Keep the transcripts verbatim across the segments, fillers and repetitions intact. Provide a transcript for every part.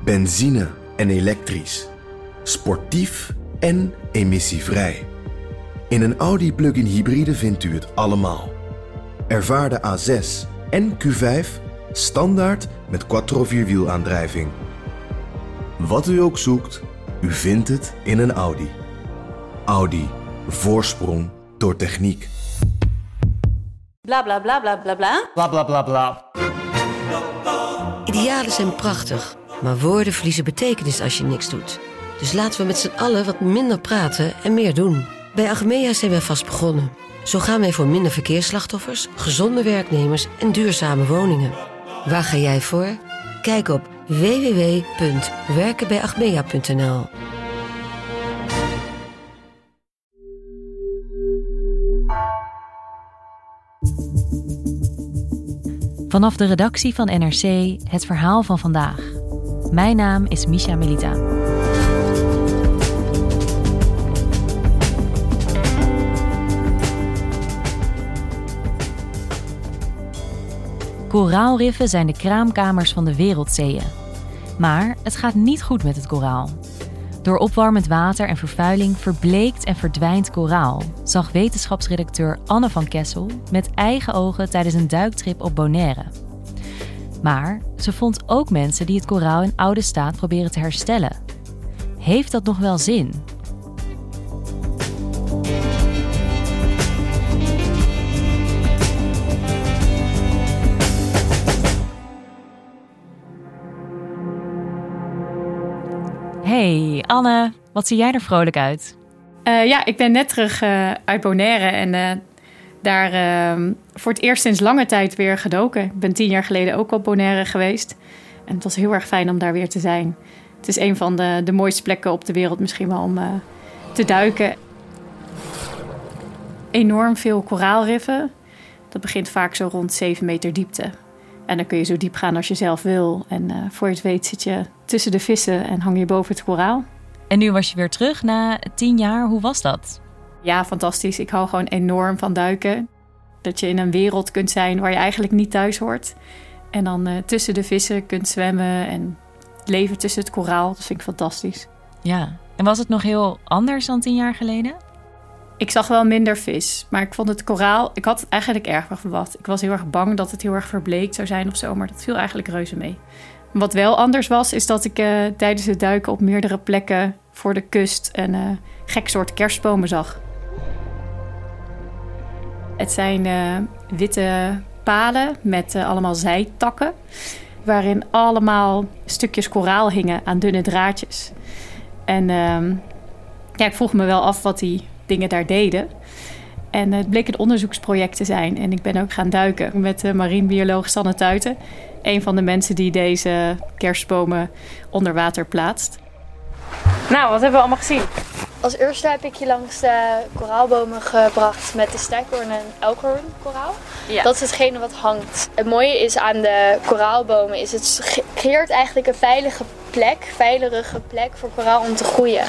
Benzine en elektrisch. Sportief en emissievrij. In een Audi plug-in hybride vindt u het allemaal. Ervaar de A zes en Q vijf standaard met quattro vierwielaandrijving. Wat u ook zoekt, u vindt het in een Audi. Audi. Voorsprong door techniek. Bla bla bla bla bla bla. Bla bla bla bla. Idealen zijn prachtig, maar woorden verliezen betekenis als je niks doet. Dus laten we met z'n allen wat minder praten en meer doen. Bij Achmea zijn wij vast begonnen. Zo gaan wij voor minder verkeersslachtoffers, gezonde werknemers en duurzame woningen. Waar ga jij voor? Kijk op w w w punt werken bij achmea punt n l. Vanaf de redactie van N R C het verhaal van vandaag. Mijn naam is Misha Melita. Koraalriffen zijn de kraamkamers van de wereldzeeën. Maar het gaat niet goed met het koraal. Door opwarmend water en vervuiling verbleekt en verdwijnt koraal, zag wetenschapsredacteur Anne van Kessel met eigen ogen tijdens een duiktrip op Bonaire. Maar ze vond ook mensen die het koraal in oude staat proberen te herstellen. Heeft dat nog wel zin? Hey Anne, wat zie jij er vrolijk uit? Uh, ja, ik ben net terug uh, uit Bonaire en uh, daar uh, voor het eerst sinds lange tijd weer gedoken. Ik ben tien jaar geleden ook op Bonaire geweest. En het was heel erg fijn om daar weer te zijn. Het is een van de, de mooiste plekken op de wereld misschien wel om uh, te duiken. Enorm veel koraalriffen. Dat begint vaak zo rond zeven meter diepte. En dan kun je zo diep gaan als je zelf wil. En uh, voor je het weet zit je tussen de vissen en hang je boven het koraal. En nu was je weer terug na tien jaar. Hoe was dat? Ja, fantastisch. Ik hou gewoon enorm van duiken. Dat je in een wereld kunt zijn waar je eigenlijk niet thuis hoort. En dan uh, tussen de vissen kunt zwemmen en leven tussen het koraal. Dat vind ik fantastisch. Ja, en was het nog heel anders dan tien jaar geleden? Ik zag wel minder vis, maar ik vond het koraal... Ik had het eigenlijk erger verwacht. Ik was heel erg bang dat het heel erg verbleekt zou zijn of zo, maar dat viel eigenlijk reuze mee. Wat wel anders was, is dat ik uh, tijdens het duiken op meerdere plekken voor de kust een uh, gek soort kerstbomen zag. Het zijn uh, witte palen met uh, allemaal zijtakken, waarin allemaal stukjes koraal hingen aan dunne draadjes. En uh, ja, ik vroeg me wel af wat die dingen daar deden. En het bleek een onderzoeksproject te zijn. En ik ben ook gaan duiken met de marinebioloog Sanne Tuiten. Een van de mensen die deze kerstbomen onder water plaatst. Nou, wat hebben we allemaal gezien? Als eerste heb ik je langs de koraalbomen gebracht met de stijkhoorn en elkhoornkoraal. Ja. Dat is hetgene wat hangt. Het mooie is aan de koraalbomen is het creëert eigenlijk een veilige plek, veilige plek voor koraal om te groeien.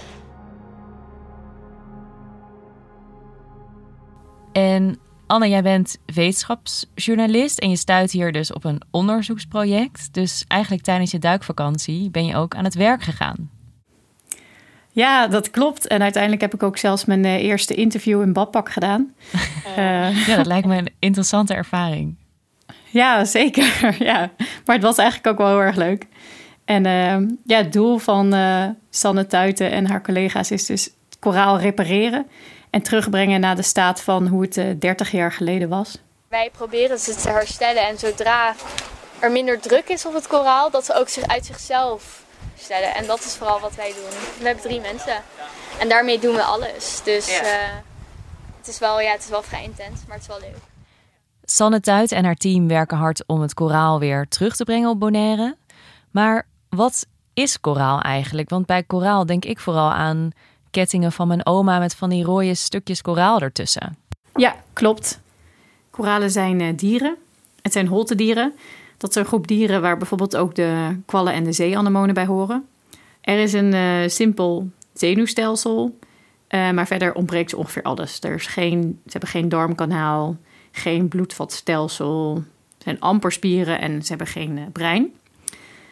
En Anne, jij bent wetenschapsjournalist en je stuit hier dus op een onderzoeksproject. Dus eigenlijk tijdens je duikvakantie ben je ook aan het werk gegaan. Ja, dat klopt. En uiteindelijk heb ik ook zelfs mijn uh, eerste interview in badpak gedaan. Uh, ja, dat lijkt me een interessante ervaring. Ja, zeker. Ja. Maar het was eigenlijk ook wel heel erg leuk. En uh, ja, het doel van uh, Sanne Tuiten en haar collega's is dus het koraal repareren en terugbrengen naar de staat van hoe het uh, dertig jaar geleden was. Wij proberen ze te herstellen en zodra er minder druk is op het koraal, dat ze ook zich uit zichzelf herstellen. En dat is vooral wat wij doen. We hebben drie mensen en daarmee doen we alles. Dus ja. uh, het, is wel, ja, het is wel vrij intens, maar het is wel leuk. Sanne Tuit en haar team werken hard om het koraal weer terug te brengen op Bonaire. Maar wat is koraal eigenlijk? Want bij koraal denk ik vooral aan kettingen van mijn oma met van die rode stukjes koraal ertussen. Ja, klopt. Koralen zijn uh, dieren. Het zijn holtedieren. Dat is een groep dieren waar bijvoorbeeld ook de kwallen en de zeeanemonen bij horen. Er is een uh, simpel zenuwstelsel, uh, maar verder ontbreekt ze ongeveer alles. Er is geen, ze hebben geen darmkanaal, geen bloedvatstelsel, ze zijn amper spieren en ze hebben geen uh, brein.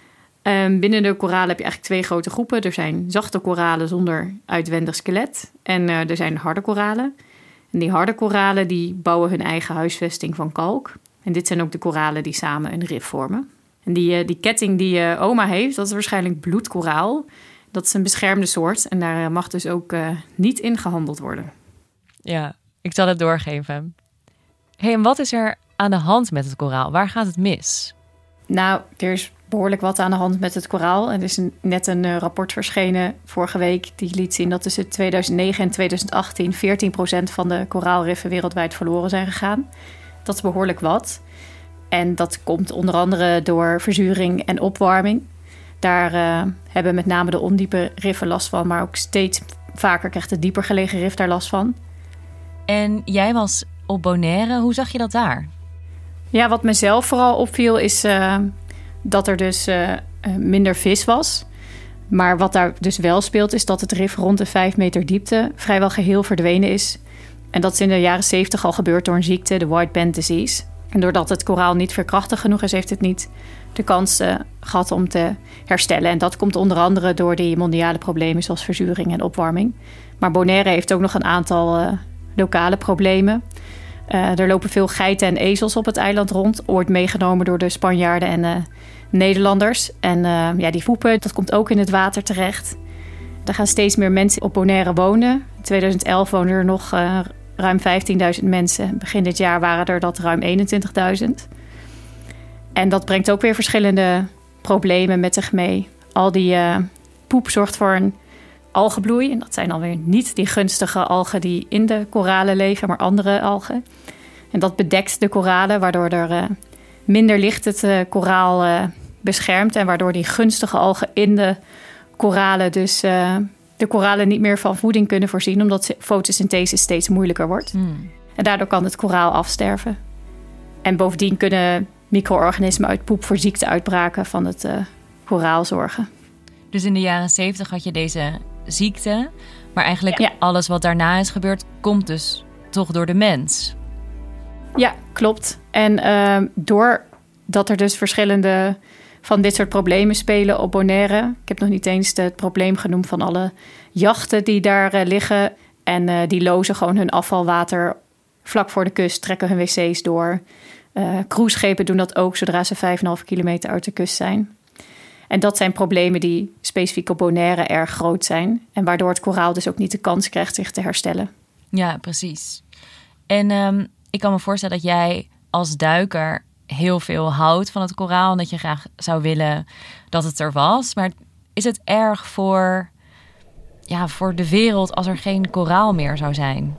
Um, binnen de koralen heb je eigenlijk twee grote groepen. Er zijn zachte koralen zonder uitwendig skelet. En uh, er zijn harde koralen. En die harde koralen die bouwen hun eigen huisvesting van kalk. En dit zijn ook de koralen die samen een rif vormen. En die, uh, die ketting die uh, oma heeft, dat is waarschijnlijk bloedkoraal. Dat is een beschermde soort. En daar mag dus ook uh, niet in gehandeld worden. Ja, ik zal het doorgeven. Hey, en wat is er aan de hand met het koraal? Waar gaat het mis? Nou, er is behoorlijk wat aan de hand met het koraal. Er is een, net een uh, rapport verschenen vorige week. Die liet zien dat tussen tweeduizend negen en tweeduizend achttien... veertien procent van de koraalriffen wereldwijd verloren zijn gegaan. Dat is behoorlijk wat. En dat komt onder andere door verzuring en opwarming. Daar uh, hebben met name de ondiepe riffen last van. Maar ook steeds vaker krijgt de dieper gelegen rif daar last van. En jij was op Bonaire. Hoe zag je dat daar? Ja, wat mezelf vooral opviel is uh, dat er dus uh, minder vis was. Maar wat daar dus wel speelt is dat het rif rond de vijf meter diepte vrijwel geheel verdwenen is. En dat is in de jaren zeventig al gebeurd door een ziekte, de white band disease. En doordat het koraal niet veerkrachtig genoeg is, heeft het niet de kans uh, gehad om te herstellen. En dat komt onder andere door die mondiale problemen zoals verzuring en opwarming. Maar Bonaire heeft ook nog een aantal uh, lokale problemen. Uh, er lopen veel geiten en ezels op het eiland rond. Ooit meegenomen door de Spanjaarden en uh, Nederlanders. En uh, ja, die voepen, dat komt ook in het water terecht. Er gaan steeds meer mensen op Bonaire wonen. In tweeduizend elf woonden er nog uh, ruim vijftienduizend mensen. Begin dit jaar waren er dat ruim eenentwintigduizend. En dat brengt ook weer verschillende problemen met zich mee. Al die uh, poep zorgt voor een algenbloei. En dat zijn alweer niet die gunstige algen die in de koralen leven, maar andere algen. En dat bedekt de koralen, waardoor er uh, minder licht het uh, koraal uh, beschermt. En waardoor die gunstige algen in de koralen dus uh, de koralen niet meer van voeding kunnen voorzien, omdat fotosynthese steeds moeilijker wordt. Mm. En daardoor kan het koraal afsterven. En bovendien kunnen micro-organismen uit poep voor ziekteuitbraken van het uh, koraal zorgen. Dus in de jaren zeventig had je deze ziekte, maar eigenlijk ja. alles wat daarna is gebeurd komt dus toch door de mens. Ja, klopt. En uh, doordat er dus verschillende van dit soort problemen spelen op Bonaire. Ik heb nog niet eens het probleem genoemd van alle jachten die daar uh, liggen. En uh, die lozen gewoon hun afvalwater vlak voor de kust, trekken hun wc's door. Uh, cruiseschepen doen dat ook zodra ze vijf komma vijf kilometer uit de kust zijn. En dat zijn problemen die specifiek op Bonaire erg groot zijn. En waardoor het koraal dus ook niet de kans krijgt zich te herstellen. Ja, precies. En um, ik kan me voorstellen dat jij als duiker heel veel houdt van het koraal en dat je graag zou willen dat het er was. Maar is het erg voor, ja, voor de wereld als er geen koraal meer zou zijn?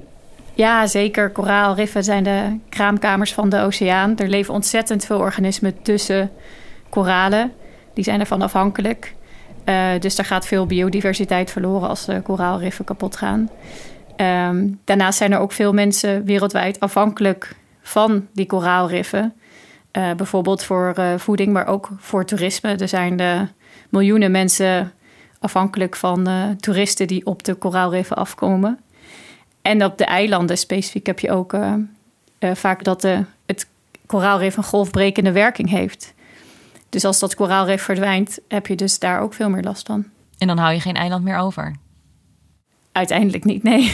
Ja, zeker. Koraalriffen zijn de kraamkamers van de oceaan. Er leven ontzettend veel organismen tussen koralen. Die zijn ervan afhankelijk. Uh, dus er gaat veel biodiversiteit verloren als de koraalriffen kapot gaan. Um, daarnaast zijn er ook veel mensen wereldwijd afhankelijk van die koraalriffen. Uh, bijvoorbeeld voor uh, voeding, maar ook voor toerisme. Er zijn de miljoenen mensen afhankelijk van uh, toeristen die op de koraalriffen afkomen. En op de eilanden specifiek heb je ook uh, uh, vaak dat de, het koraalrif een golfbrekende werking heeft. Dus als dat koraalrif verdwijnt, heb je dus daar ook veel meer last van. En dan hou je geen eiland meer over? Uiteindelijk niet, nee.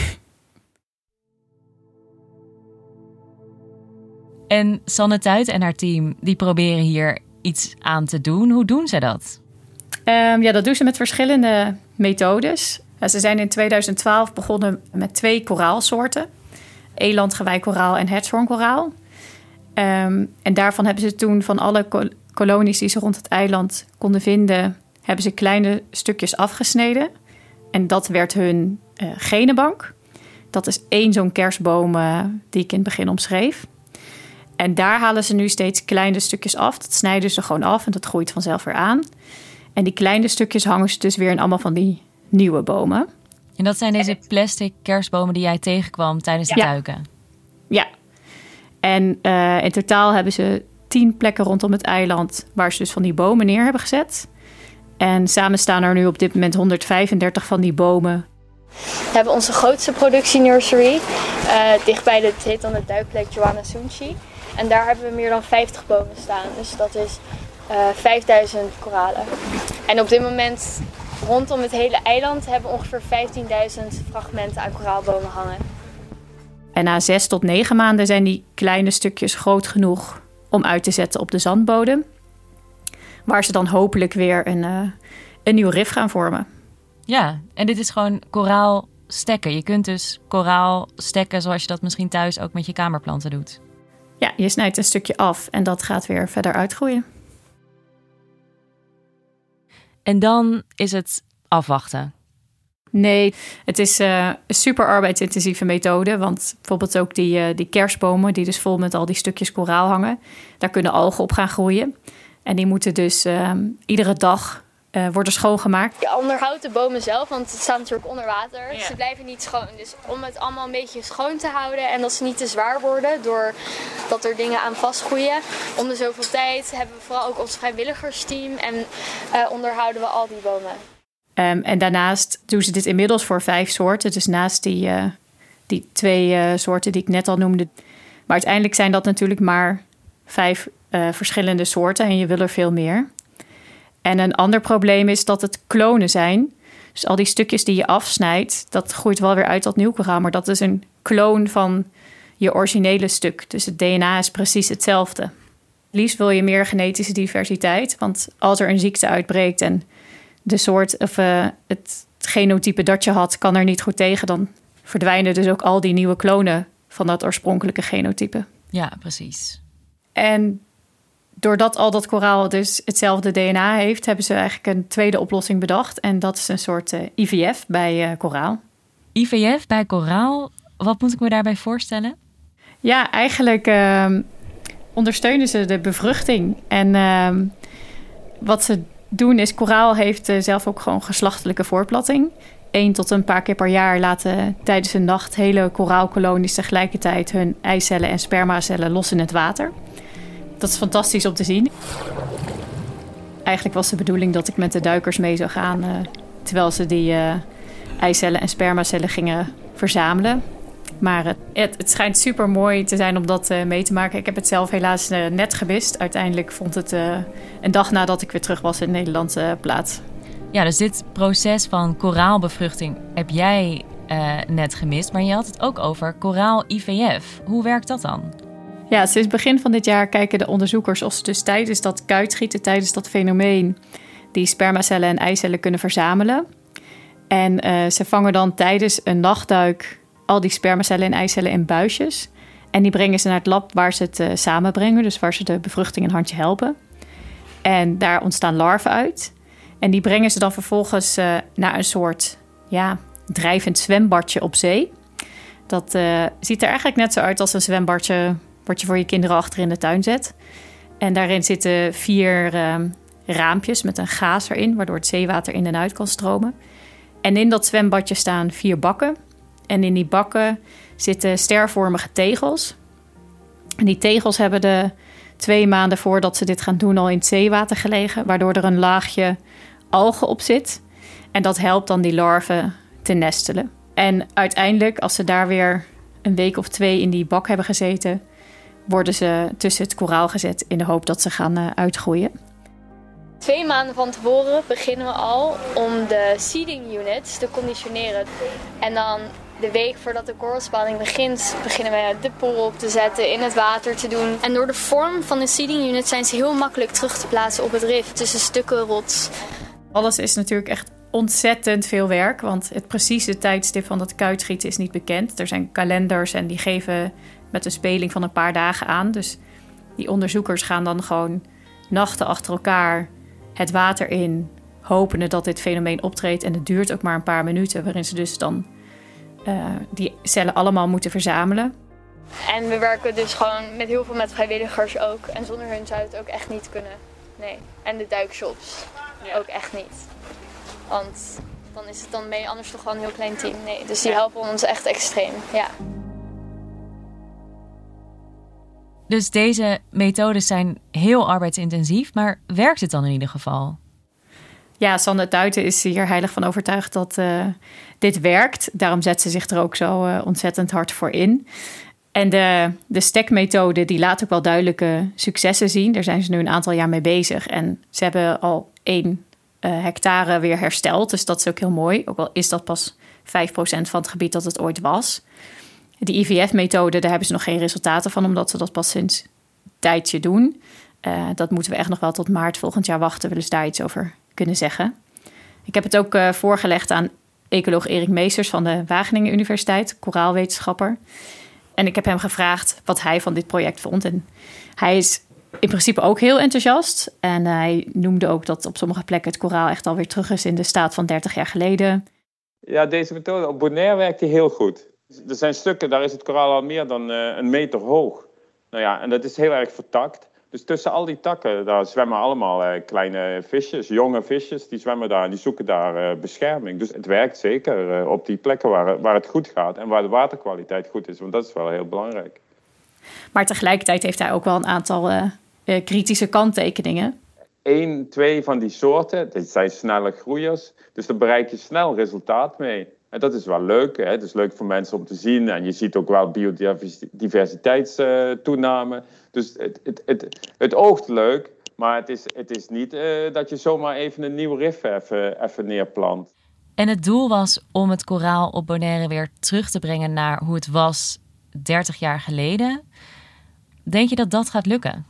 En Sanne Tuyt en haar team, die proberen hier iets aan te doen. Hoe doen ze dat? Um, ja, dat doen ze met verschillende methodes. Ja, ze zijn in tweeduizend twaalf begonnen met twee koraalsoorten. Elandgeweikoraal en hertshoornkoraal. Um, en daarvan hebben ze toen van alle kol- kolonies die ze rond het eiland konden vinden, hebben ze kleine stukjes afgesneden. En dat werd hun uh, genenbank. Dat is één zo'n kerstboom uh, die ik in het begin omschreef. En daar halen ze nu steeds kleine stukjes af. Dat snijden ze gewoon af en dat groeit vanzelf weer aan. En die kleine stukjes hangen ze dus weer in allemaal van die nieuwe bomen. En dat zijn deze plastic kerstbomen die jij tegenkwam tijdens het ja. duiken? Ja. En uh, in totaal hebben ze tien plekken rondom het eiland waar ze dus van die bomen neer hebben gezet. En samen staan er nu op dit moment honderdvijfendertig van die bomen. We hebben onze grootste productienursery. Uh, dichtbij de, het heet dan de duikplek Johanna Sunchi. En daar hebben we meer dan vijftig bomen staan. Dus dat is uh, vijfduizend koralen. En op dit moment rondom het hele eiland hebben we ongeveer vijftienduizend fragmenten aan koraalbomen hangen. En na zes tot negen maanden zijn die kleine stukjes groot genoeg om uit te zetten op de zandbodem. Waar ze dan hopelijk weer een, uh, een nieuw rif gaan vormen. Ja, en dit is gewoon koraalstekken. Je kunt dus koraal stekken zoals je dat misschien thuis ook met je kamerplanten doet. Ja, je snijdt een stukje af en dat gaat weer verder uitgroeien. En dan is het afwachten. Nee, het is uh, een super arbeidsintensieve methode. Want bijvoorbeeld ook die, uh, die kerstbomen, die dus vol met al die stukjes koraal hangen. Daar kunnen algen op gaan groeien. En die moeten dus uh, iedere dag uh, worden schoongemaakt. Je onderhoudt de bomen zelf, want het staat natuurlijk onder water. Ja. Ze blijven niet schoon. Dus om het allemaal een beetje schoon te houden en dat ze niet te zwaar worden doordat er dingen aan vastgroeien. Om de zoveel tijd hebben we vooral ook ons vrijwilligersteam en uh, onderhouden we al die bomen. Um, en daarnaast doen ze dit inmiddels voor vijf soorten. Dus naast die, uh, die twee uh, soorten die ik net al noemde. Maar uiteindelijk zijn dat natuurlijk maar vijf uh, verschillende soorten. En je wil er veel meer. En een ander probleem is dat het klonen zijn. Dus al die stukjes die je afsnijdt, dat groeit wel weer uit tot nieuw koraal. Maar dat is een kloon van je originele stuk. Dus het D N A is precies hetzelfde. Liefst wil je meer genetische diversiteit. Want als er een ziekte uitbreekt en de soort of uh, het genotype dat je had kan er niet goed tegen, dan verdwijnen dus ook al die nieuwe klonen van dat oorspronkelijke genotype. Ja, precies. En doordat al dat koraal dus hetzelfde D N A heeft, hebben ze eigenlijk een tweede oplossing bedacht. En dat is een soort uh, I V F bij uh, koraal. I V F bij koraal, wat moet ik me daarbij voorstellen? Ja, eigenlijk uh, ondersteunen ze de bevruchting. En uh, wat ze doen is, koraal heeft uh, zelf ook gewoon geslachtelijke voortplanting. Eén tot een paar keer per jaar laten tijdens een nacht hele koraalkolonies tegelijkertijd hun eicellen en spermacellen los in het water. Dat is fantastisch om te zien. Eigenlijk was de bedoeling dat ik met de duikers mee zou gaan, uh, terwijl ze die uh, eicellen en spermacellen gingen verzamelen. Maar het, het, het schijnt super mooi te zijn om dat uh, mee te maken. Ik heb het zelf helaas uh, net gemist. Uiteindelijk vond het uh, een dag nadat ik weer terug was in Nederland uh, plaats. Ja, dus dit proces van koraalbevruchting heb jij uh, net gemist. Maar je had het ook over koraal I V F. Hoe werkt dat dan? Ja, sinds begin van dit jaar kijken de onderzoekers of ze dus tijdens dat kuitschieten, tijdens dat fenomeen, die spermacellen en eicellen kunnen verzamelen. En uh, ze vangen dan tijdens een nachtduik al die spermacellen en eicellen in buisjes. En die brengen ze naar het lab waar ze het uh, samenbrengen. Dus waar ze de bevruchting een handje helpen. En daar ontstaan larven uit. En die brengen ze dan vervolgens uh, naar een soort ja, drijvend zwembadje op zee. Dat uh, ziet er eigenlijk net zo uit als een zwembadje wat je voor je kinderen achter in de tuin zet. En daarin zitten vier uh, raampjes met een gaas erin, waardoor het zeewater in en uit kan stromen. En in dat zwembadje staan vier bakken. En in die bakken zitten stervormige tegels. En die tegels hebben de twee maanden voordat ze dit gaan doen al in het zeewater gelegen, waardoor er een laagje algen op zit. En dat helpt dan die larven te nestelen. En uiteindelijk, als ze daar weer een week of twee in die bak hebben gezeten, worden ze tussen het koraal gezet in de hoop dat ze gaan uh, uitgroeien. Twee maanden van tevoren beginnen we al om de seeding units te conditioneren. En dan de week voordat de korrelspanning begint, beginnen we de pool op te zetten, in het water te doen. En door de vorm van de seeding unit zijn ze heel makkelijk terug te plaatsen op het rif tussen stukken rots. Alles is natuurlijk echt ontzettend veel werk, want het precieze tijdstip van dat kuitschieten is niet bekend. Er zijn kalenders en die geven met een speling van een paar dagen aan. Dus die onderzoekers gaan dan gewoon nachten achter elkaar het water in, hopende dat dit fenomeen optreedt. En het duurt ook maar een paar minuten, waarin ze dus dan uh, die cellen allemaal moeten verzamelen. En we werken dus gewoon met heel veel met vrijwilligers ook. En zonder hun zou het ook echt niet kunnen. Nee. En de duikshops ja. Ook echt niet. Want dan is het dan mee anders toch wel een heel klein team. Nee, dus die helpen ons echt extreem. Ja. Dus deze methodes zijn heel arbeidsintensief, maar werkt het dan in ieder geval? Ja, Sander Tuiten is hier heilig van overtuigd dat uh, dit werkt. Daarom zet ze zich er ook zo uh, ontzettend hard voor in. En de, de stekmethode die laat ook wel duidelijke successen zien. Daar zijn ze nu een aantal jaar mee bezig. En ze hebben al één uh, hectare weer hersteld. Dus dat is ook heel mooi. Ook al is dat pas vijf procent van het gebied dat het ooit was. Die I V F-methode, daar hebben ze nog geen resultaten van, omdat ze dat pas sinds een tijdje doen. Uh, dat moeten we echt nog wel tot maart volgend jaar wachten. Willen ze daar iets over kunnen zeggen. Ik heb het ook uh, voorgelegd aan ecoloog Erik Meesters van de Wageningen Universiteit, koraalwetenschapper. En ik heb hem gevraagd wat hij van dit project vond. En hij is in principe ook heel enthousiast. En hij noemde ook dat op sommige plekken het koraal echt alweer terug is in de staat van dertig jaar geleden. Ja, deze methode op Bonaire werkt die heel goed. Er zijn stukken, daar is het koraal al meer dan uh, een meter hoog. Nou ja, en dat is heel erg vertakt. Dus tussen al die takken, daar zwemmen allemaal uh, kleine visjes, jonge visjes. Die zwemmen daar en die zoeken daar uh, bescherming. Dus het werkt zeker uh, op die plekken waar, waar het goed gaat en waar de waterkwaliteit goed is. Want dat is wel heel belangrijk. Maar tegelijkertijd heeft hij ook wel een aantal uh, uh, kritische kanttekeningen. Eén, twee van die soorten, dit zijn snelle groeiers. Dus daar bereik je snel resultaat mee. En dat is wel leuk. Hè? Het is leuk voor mensen om te zien. En je ziet ook wel biodiversiteitstoename. Uh, dus het, het, het, het oogt leuk. Maar het is, het is niet uh, dat je zomaar even een nieuw rif even, even neerplant. En het doel was om het koraal op Bonaire weer terug te brengen naar hoe het was dertig jaar geleden. Denk je dat dat gaat lukken?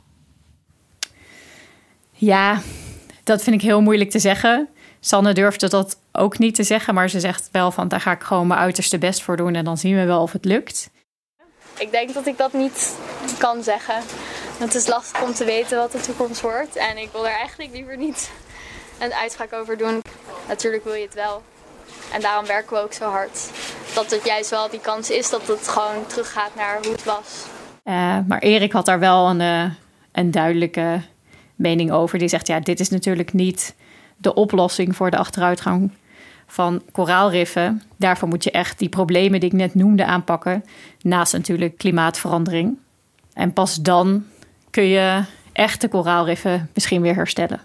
Ja, dat vind ik heel moeilijk te zeggen. Sanne durfde dat ook niet te zeggen, maar ze zegt wel van daar ga ik gewoon mijn uiterste best voor doen en dan zien we wel of het lukt. Ik denk dat ik dat niet kan zeggen. Het is lastig om te weten wat de toekomst wordt en ik wil er eigenlijk liever niet een uitspraak over doen. Natuurlijk wil je het wel. En daarom werken we ook zo hard. Dat het juist wel die kans is dat het gewoon teruggaat naar hoe het was. Uh, maar Erik had daar wel een, uh, een duidelijke mening over. Die zegt, ja, dit is natuurlijk niet de oplossing voor de achteruitgang van koraalriffen. Daarvoor moet je echt die problemen die ik net noemde aanpakken. Naast natuurlijk klimaatverandering. En pas dan kun je echte koraalriffen misschien weer herstellen.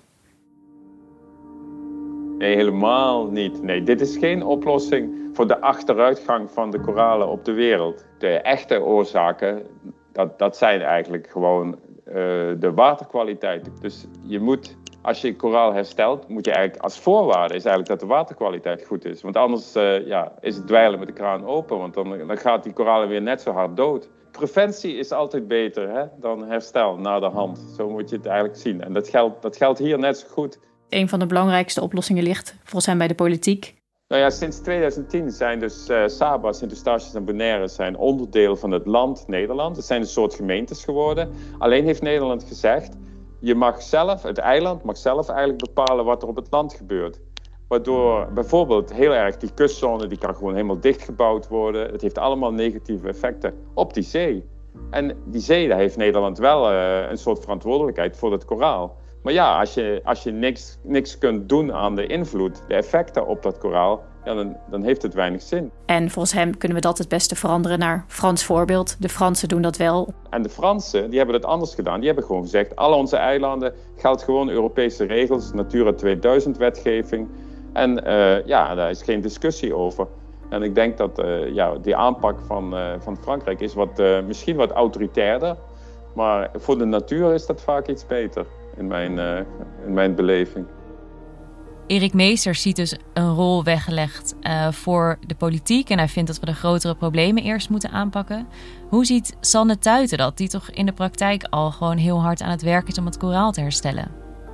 Nee, helemaal niet. Nee, dit is geen oplossing voor de achteruitgang van de koralen op de wereld. De echte oorzaken, dat, dat zijn eigenlijk gewoon uh, de waterkwaliteit. Dus je moet, als je koraal herstelt, moet je eigenlijk als voorwaarde is eigenlijk dat de waterkwaliteit goed is. Want anders uh, ja, is het dweilen met de kraan open, want dan, dan gaat die koralen weer net zo hard dood. Preventie is altijd beter hè, dan herstel na de hand. Zo moet je het eigenlijk zien. En dat geldt, dat geldt hier net zo goed. Een van de belangrijkste oplossingen ligt volgens hem bij de politiek. Nou ja, sinds twintig tien zijn dus uh, Saba, Sint-Eustatius en Bonaire zijn onderdeel van het land Nederland. Het zijn een soort gemeentes geworden. Alleen heeft Nederland gezegd, je mag zelf, het eiland mag zelf eigenlijk bepalen wat er op het land gebeurt. Waardoor bijvoorbeeld heel erg die kustzone, die kan gewoon helemaal dichtgebouwd worden. Het heeft allemaal negatieve effecten op die zee. En die zee, daar heeft Nederland wel uh, een soort verantwoordelijkheid voor het koraal. Maar ja, als je, als je niks, niks kunt doen aan de invloed, de effecten op dat koraal, ja, dan, dan heeft het weinig zin. En volgens hem kunnen we dat het beste veranderen naar Frans voorbeeld. De Fransen doen dat wel. En de Fransen, die hebben het anders gedaan. Die hebben gewoon gezegd, alle onze eilanden geldt gewoon Europese regels, Natura tweeduizend wetgeving. En uh, ja, daar is geen discussie over. En ik denk dat uh, ja, die aanpak van, uh, van Frankrijk is wat, uh, misschien wat autoritairder. Maar voor de natuur is dat vaak iets beter. In mijn, uh, in mijn beleving. Erik Meesters ziet dus een rol weggelegd uh, voor de politiek. En hij vindt dat we de grotere problemen eerst moeten aanpakken. Hoe ziet Sanne Tuiten dat? Die toch in de praktijk al gewoon heel hard aan het werk is om het koraal te herstellen.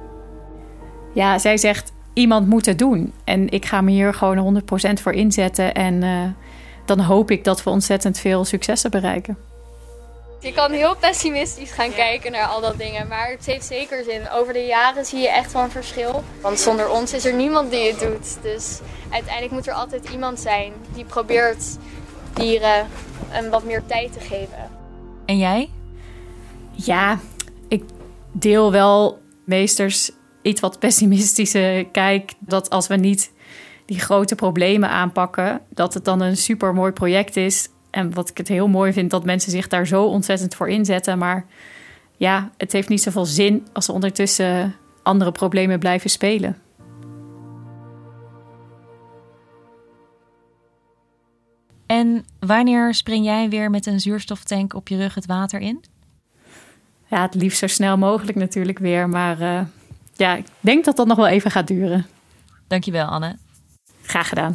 Ja, zij zegt iemand moet het doen. En ik ga me hier gewoon honderd procent voor inzetten. En uh, dan hoop ik dat we ontzettend veel successen bereiken. Je kan heel pessimistisch gaan kijken naar al dat dingen, maar het heeft zeker zin. Over de jaren zie je echt wel een verschil. Want zonder ons is er niemand die het doet. Dus uiteindelijk moet er altijd iemand zijn die probeert dieren een wat meer tijd te geven. En jij? Ja, ik deel wel Meesters iets wat pessimistische kijk. Dat als we niet die grote problemen aanpakken, dat het dan een super mooi project is. En wat ik het heel mooi vind, dat mensen zich daar zo ontzettend voor inzetten. Maar ja, het heeft niet zoveel zin als ze ondertussen andere problemen blijven spelen. En En wanneer spring jij weer met een zuurstoftank op je rug het water in? Ja, het liefst zo snel mogelijk natuurlijk weer. Maar uh, ja, ik denk dat dat nog wel even gaat duren. Dankjewel, Anne. Graag gedaan.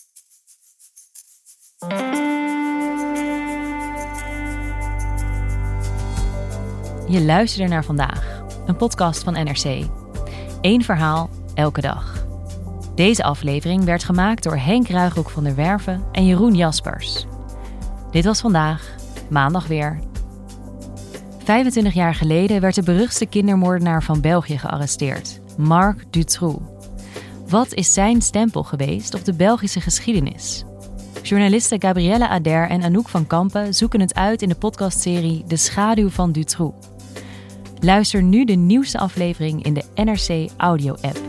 Je luisterde naar Vandaag, een podcast van N R C. Eén verhaal, elke dag. Deze aflevering werd gemaakt door Henk Ruigrok van der Werven en Jeroen Jaspers. Dit was Vandaag, maandag weer. vijfentwintig jaar geleden werd de beruchtste kindermoordenaar van België gearresteerd, Marc Dutroux. Wat is zijn stempel geweest op de Belgische geschiedenis? Journalisten Gabrielle Ader en Anouk van Kampen zoeken het uit in de podcastserie De Schaduw van Dutroux. Luister nu de nieuwste aflevering in de N R C Audio-app.